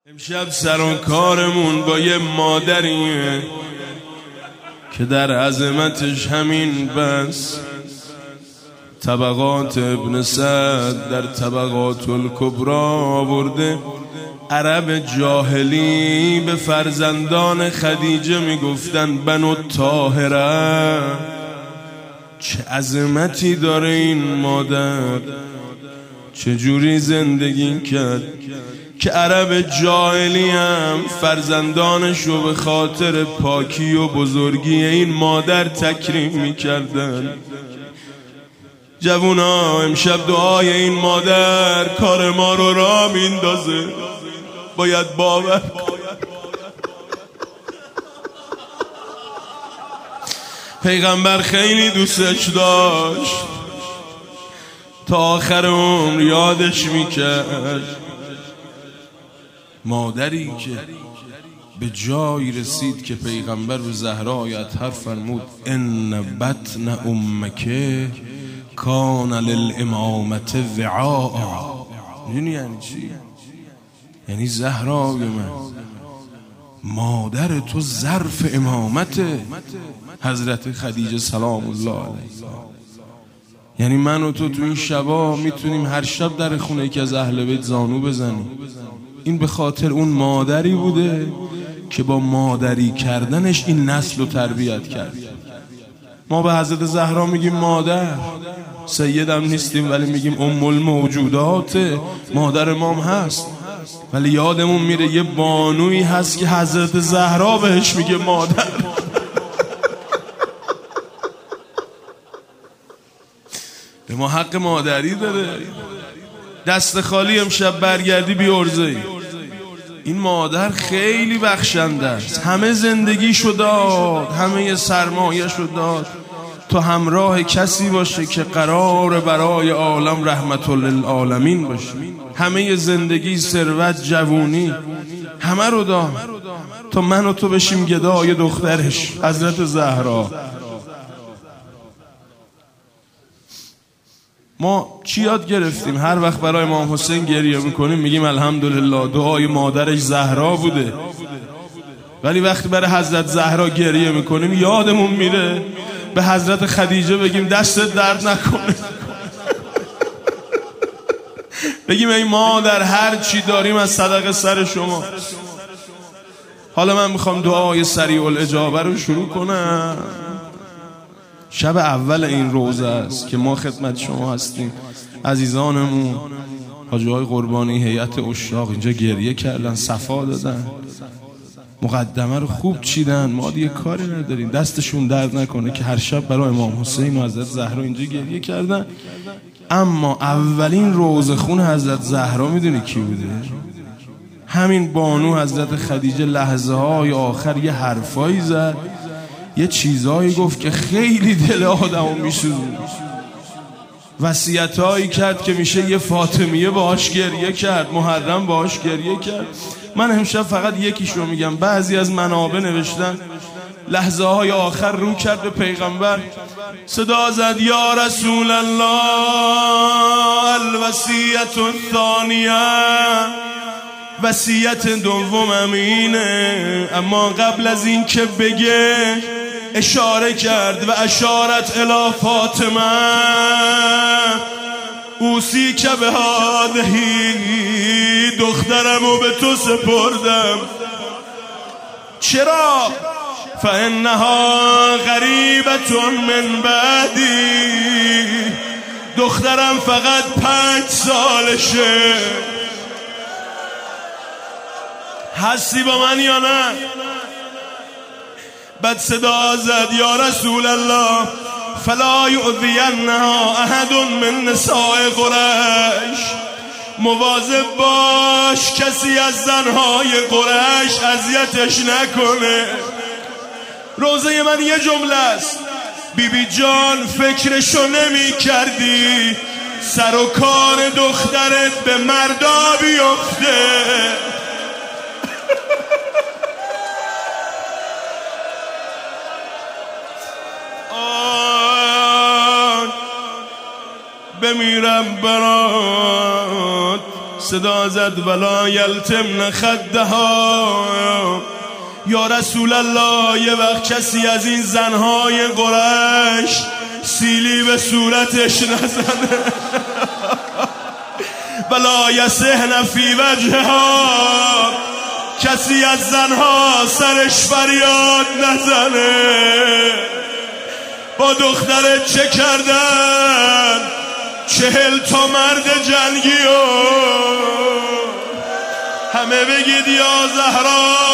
امشب سرانکارمون با یه مادریه که در عظمتش همین بس طبقات ابن سعد در طبقات الکبری آورده. عرب جاهلی به فرزندان خدیجه میگفتن بنو طاهره. چه عظمتی داره این مادر، چجوری زندگی کرد که عرب جاهلی هم فرزندانشو به خاطر پاکی و بزرگی این مادر تکریم میکردن. جوونا، امشب دعای این مادر کار ما رو راه میندازه. باید باور کن پیغمبر خیلی دوستش داشت، تا آخر عمر یادش میکرد. مادری که به جایی رسید که پیغمبر به زهرا اطهر فرمود ان بطن امک کان للامامت وعاء. میدونی یعنی چی؟ یعنی زهرای من، مادر تو ظرف امامت حضرت خدیجه سلام الله علیها. یعنی من و تو این شبا میتونیم هر شب در خونه یکی از اهل بیت زانو بزنیم. این به خاطر اون مادری بوده که با مادری کردنش این نسل رو تربیت کرد. ما به حضرت زهرا میگیم مادر، سیدم نیستیم ولی میگیم ام الموجودات، مادر مام هست. ولی یادمون میره یه بانویی هست که حضرت زهرا بهش میگه مادر. به ما حق مادری داره. دست خالی امشب برگردی بی عرضه‌ای. این مادر خیلی بخشنده است، همه زندگیشو داد، همه سرمایه‌شو داد تا همراه کسی باشه که قرار برای عالم رحمت للعالمین باشه. همه زندگی، ثروت، جوونی، همه رو داد تا من و تو بشیم گدای دخترش حضرت زهرا. ما چی یاد گرفتیم؟ هر وقت برای امام حسین گریه میکنیم میگیم الحمدلله دعای مادرش زهرا بوده. ولی وقتی برای حضرت زهرا گریه میکنیم یادمون میره به حضرت خدیجه بگیم دستت درد نکنه. بگیم ای مادر هر چی داریم از صدقه سر شما. حالا من میخوام دعای سریع الاجابه رو شروع کنم. شب اول این روزه است که ما خدمت شما هستیم. عزیزانمون حاجی های قربانی، هیئت عشاق اینجا گریه کردن، صفا دادن، مقدمه رو خوب چیدن. ما دیگه کاری نداریم، دستشون درد نکنه که هر شب برای امام حسین و حضرت زهرا اینجا گریه کردن. اما اولین روزه خون حضرت زهرا میدونی کی بوده؟ همین بانو حضرت خدیجه. لحظه های آخر یه حرفایی زد، یه چیزایی گفت که خیلی دل آدمو میسوزونه. وصیتایی کرد که میشه یه فاطمیه باهاش گریه کرد، محرم باهاش گریه کرد. من امشب فقط یکیشو میگم. بعضی از منابع نوشتن لحظه های آخر رو کرد به پیغمبر، صدا زد یا رسول الله الوصیت الثانیه، وصیت دومم اینه. اما قبل از این که بگه اشاره کرد و اشارت الی فاطمه اوسی که به هادهی، دخترمو به تو سپردم. چرا؟ فانها غریبة من بعدی، دخترم فقط 5 سالشه. هستی با من یا نه؟ بعد صدا زد یا رسول الله فلا یؤذینها احد من نساء قریش، مواظب باش کسی از زنهای قریش اذیتش نکنه. روزه من یه جمله است، بیبی جان فکرشو نمی کردی سر و کار دخترت به مردا بیفته. بمیرم برات صدا زد ولا یلتمن خدها. یا رسول الله یه وقت کسی از این زنهای قریش سیلی به صورتش نزنه ولا یسهن فی وجهها، کسی از زنها سرش فریاد نزنه. با دخترت چه کردن؟ 40 تا مرد جنگی و همه بگید یا زهرا